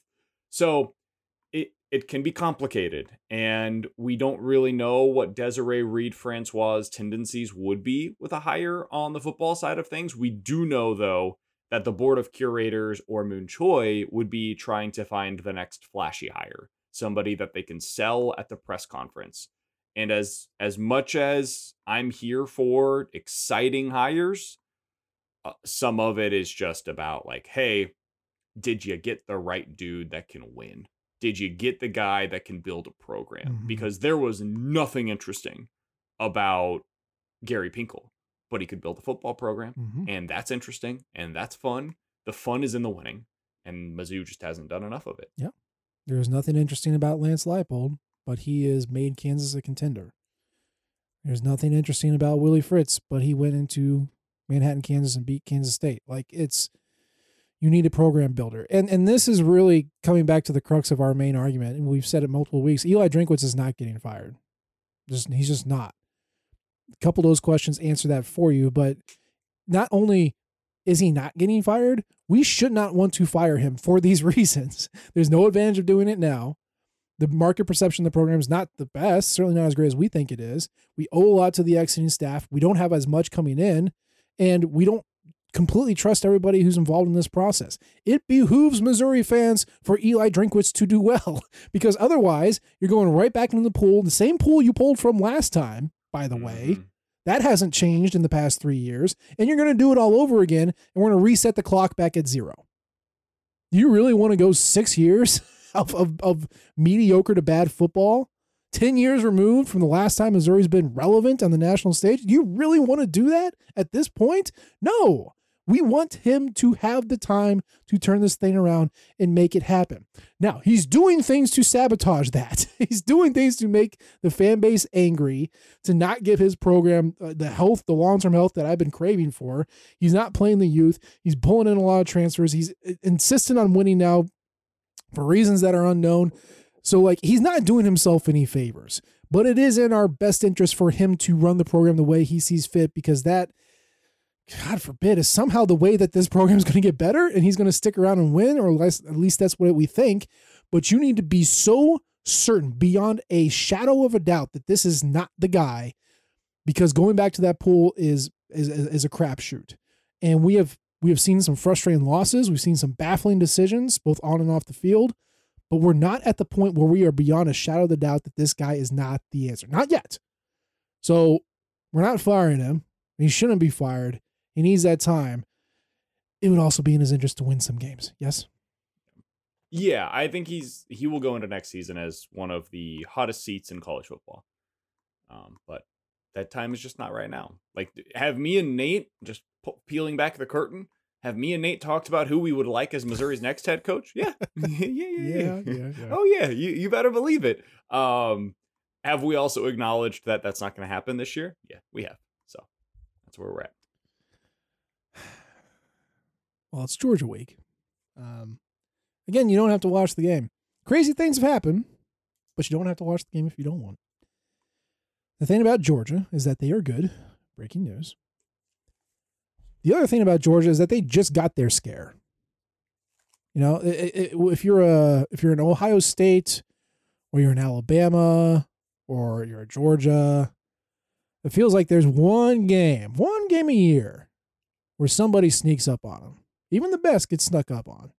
So it it can be complicated, and we don't really know what Desiree Reed-Francois' tendencies would be with a hire on the football side of things. We do know, though, that the board of curators or Mun Choi would be trying to find the next flashy hire, somebody that they can sell at the press conference. And as as much as I'm here for exciting hires, uh, some of it is just about like, hey, did you get the right dude that can win? Did you get the guy that can build a program? Mm-hmm. Because there was nothing interesting about Gary Pinkel, but he could build a football program, mm-hmm. and that's interesting, and that's fun. The fun is in the winning, and Mizzou just hasn't done enough of it. Yeah. There's nothing interesting about Lance Leipold, but he has made Kansas a contender. There's nothing interesting about Willie Fritz, but he went into Manhattan, Kansas and beat Kansas State. Like, it's, you need a program builder. And and this is really coming back to the crux of our main argument, and we've said it multiple weeks. Eli Drinkwitz is not getting fired. Just He's just not. A couple of those questions answer that for you, but not only is he not getting fired, we should not want to fire him for these reasons. There's no advantage of doing it now. The market perception of the program is not the best, certainly not as great as we think it is. We owe a lot to the exiting staff. We don't have as much coming in, and we don't completely trust everybody who's involved in this process. It behooves Missouri fans for Eli Drinkwitz to do well, because otherwise you're going right back into the pool, the same pool you pulled from last time, by the mm-hmm. way. That hasn't changed in the past three years, and you're going to do it all over again, and we're going to reset the clock back at zero. You really want to go six years of, of, of mediocre to bad football? Ten years removed from the last time Missouri's been relevant on the national stage? Do you really want to do that at this point? No. We want him to have the time to turn this thing around and make it happen. Now, he's doing things to sabotage that. He's doing things to make the fan base angry, to not give his program uh, the health, the long-term health that I've been craving for. He's not playing the youth. He's pulling in a lot of transfers. He's insistent on winning now for reasons that are unknown. So, like, he's not doing himself any favors. But it is in our best interest for him to run the program the way he sees fit, because that God forbid, is somehow the way that this program is going to get better and he's going to stick around and win, or at least that's what we think. But you need to be so certain, beyond a shadow of a doubt, that this is not the guy, because going back to that pool is is is a crapshoot. And we have we have seen some frustrating losses. We've seen some baffling decisions, both on and off the field. But we're not at the point where we are beyond a shadow of the doubt that this guy is not the answer. Not yet. So we're not firing him. He shouldn't be fired. He needs that time. It would also be in his interest to win some games. Yes? Yeah, I think he's he will go into next season as one of the hottest seats in college football. Um, but that time is just not right now. Like, have me and Nate, just peeling back the curtain, have me and Nate talked about who we would like as Missouri's next head coach? Yeah. yeah, yeah, yeah, yeah, yeah, yeah. Oh, yeah, you, you better believe it. Um, have we also acknowledged that that's not going to happen this year? Yeah, we have. So that's where we're at. Well, it's Georgia week. Um, again, you don't have to watch the game. Crazy things have happened, but you don't have to watch the game if you don't want. The thing about Georgia is that they are good. Breaking news. The other thing about Georgia is that they just got their scare. You know, it, it, if you're a if you're an Ohio State, or you're in Alabama, or you're a Georgia, it feels like there's one game, one game a year, where somebody sneaks up on them. Even the best gets snuck up on.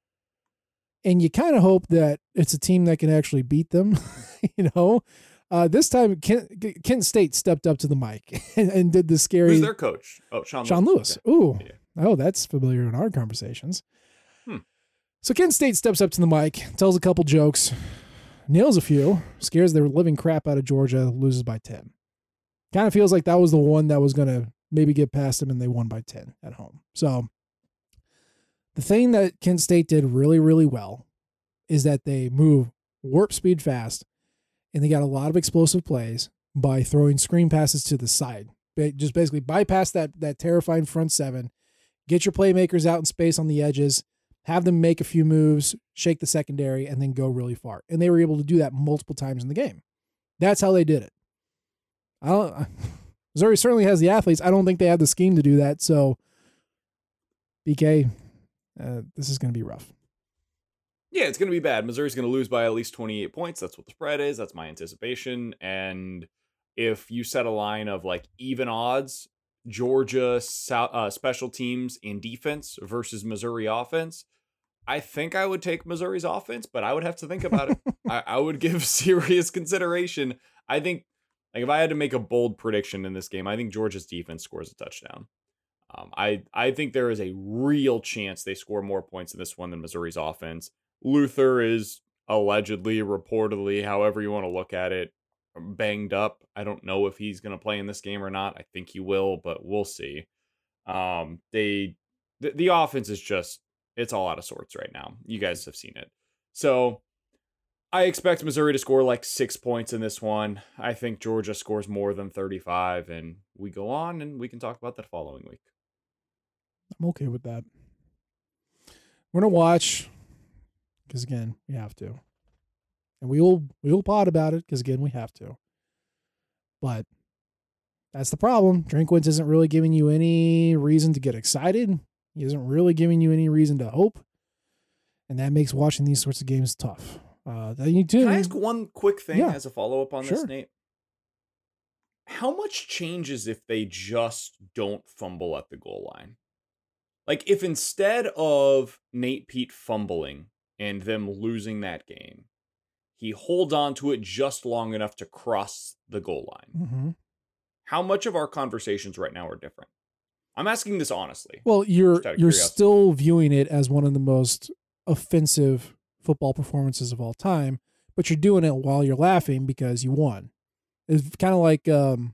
And you kind of hope that it's a team that can actually beat them. you know, uh, this time Kent, Kent State stepped up to the mic and, and did the scary. Who's their coach? Oh, Sean, Sean Lewis. Lewis. Ooh, yeah. Oh, that's familiar in our conversations. Hmm. So Kent State steps up to the mic, tells a couple jokes, nails a few, scares the living crap out of Georgia, loses by ten. Kind of feels like that was the one that was going to maybe get past them, and they won by ten at home. So the thing that Kent State did really, really well is that they move warp speed fast, and they got a lot of explosive plays by throwing screen passes to the side. Just basically bypass that that terrifying front seven, get your playmakers out in space on the edges, have them make a few moves, shake the secondary, and then go really far. And they were able to do that multiple times in the game. That's how they did it. I don't, Missouri certainly has the athletes. I don't think they have the scheme to do that. So, B K, uh, this is going to be rough. Yeah, it's going to be bad. Missouri's going to lose by at least twenty-eight points. That's what the spread is. That's my anticipation. And if you set a line of like even odds, Georgia uh, special teams and defense versus Missouri offense, I think I would take Missouri's offense, but I would have to think about it. I, I would give serious consideration. I think, like, if I had to make a bold prediction in this game, I think Georgia's defense scores a touchdown. Um, I, I think there is a real chance they score more points in this one than Missouri's offense. Luther is allegedly, reportedly, however you want to look at it, banged up. I don't know if he's going to play in this game or not. I think he will, but we'll see. Um, they, the, the offense is just, it's all out of sorts right now. You guys have seen it. So I expect Missouri to score like six points in this one. I think Georgia scores more than thirty-five, and we go on and we can talk about that following week. I'm okay with that. We're going to watch, because again, we have to. And we will we will pod about it, because again, we have to. But that's the problem. Drinkwitz isn't really giving you any reason to get excited. He isn't really giving you any reason to hope. And that makes watching these sorts of games tough. Uh, you too. Can I ask one quick thing yeah. as a follow-up on sure. this, Nate? How much changes if they just don't fumble at the goal line? Like, if instead of Nate Pete fumbling and them losing that game, he holds on to it just long enough to cross the goal line. Mm-hmm. How much of our conversations right now are different? I'm asking this honestly. Well, you're you're still viewing it as one of the most offensive football performances of all time, but you're doing it while you're laughing because you won. It's kind of like, um,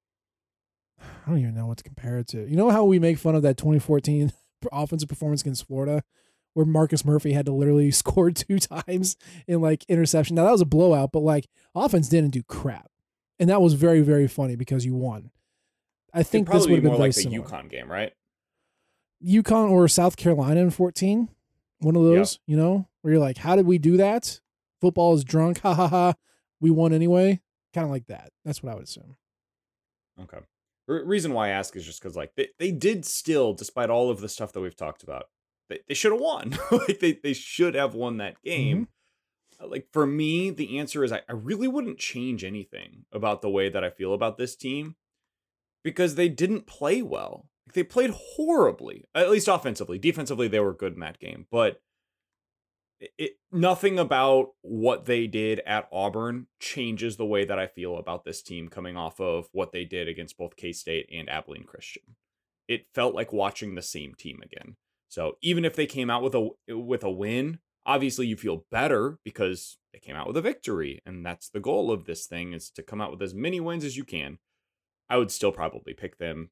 I don't even know what to compare it to. You know how we make fun of that twenty fourteen offensive performance against Florida, where Marcus Murphy had to literally score two times in like interception. Now that was a blowout, but like offense didn't do crap. And that was very, very funny because you won. I think this would have been more very like the similar. UConn game, right? UConn or South Carolina in fourteen. One of those, yep. You know, where you're like, how did we do that? Football is drunk. Ha ha ha. We won anyway. Kind of like that. That's what I would assume. Okay. The reason why I ask is just because like they, they did still, despite all of the stuff that we've talked about, they, they should have won. Like they, they should have won that game. Mm-hmm. Like for me, the answer is I, I really wouldn't change anything about the way that I feel about this team because they didn't play well. Like they played horribly, at least offensively. Defensively, they were good in that game, but it, it nothing about what they did at Auburn changes the way that I feel about this team coming off of what they did against both K-State and Abilene Christian. It felt like watching the same team again. So even if they came out with a with a win, obviously you feel better because they came out with a victory, and that's the goal of this thing is to come out with as many wins as you can. I would still probably pick them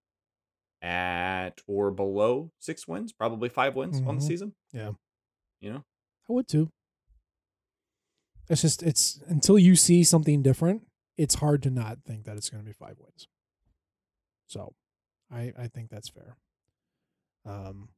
at or below six wins, probably five wins mm-hmm. on the season. Yeah. You know, I would too. It's just, it's until you see something different, it's hard to not think that it's going to be five wins. So I, I think that's fair. Um,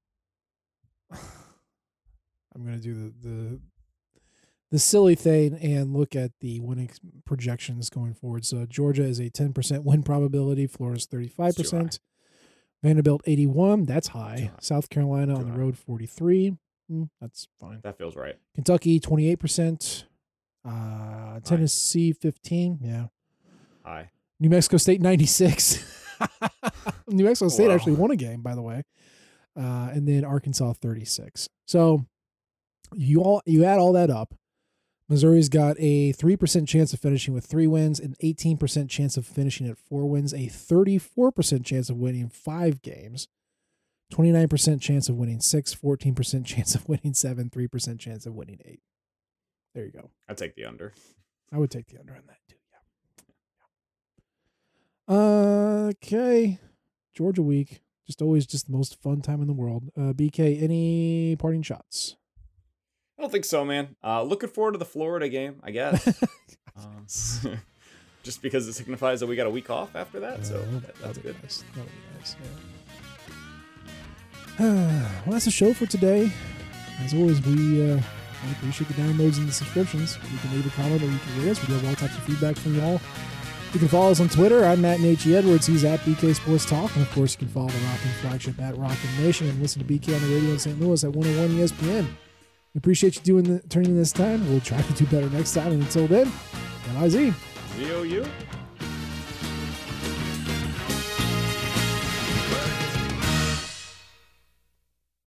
I'm going to do the, the, the silly thing and look at the winning projections going forward. So Georgia is a ten percent win probability. Florida's thirty-five percent. Vanderbilt eighty-one. That's high. South Carolina on the road forty-three. Mm, that's fine. That feels right. Kentucky twenty-eight percent. Uh, Tennessee fifteen. Yeah. High. New Mexico State ninety-six. New Mexico State Wow. actually won a game, by the way. Uh, and then Arkansas thirty-six. So you all you add all that up. Missouri's got a three percent chance of finishing with three wins, an eighteen percent chance of finishing at four wins, a thirty-four percent chance of winning five games, twenty-nine percent chance of winning six, fourteen percent chance of winning seven, three percent chance of winning eight. There you go. I'd take the under. I would take the under on that too. Yeah. Okay. Georgia week. Just always just the most fun time in the world. Uh, B K, any parting shots? I don't think so, man. Uh, looking forward to the Florida game, I guess. um, just because it signifies that we got a week off after that, so Uh, that, that's good. Nice. That'll be nice. Yeah. Well, that's the show for today. As always, we uh, I appreciate the downloads and the subscriptions. You can leave a comment or you can rate us. We do have all types of feedback from y'all. You can follow us on Twitter. I'm Matt Nate G. Edwards. He's at B K Sports Talk. And, of course, you can follow the Rockin' Flagship at Rockin' Nation and listen to B K on the radio in Saint Louis at one oh one E S P N. We appreciate you doing the, turning this time. We'll try to do better next time. And until then, L I Z. Z O U.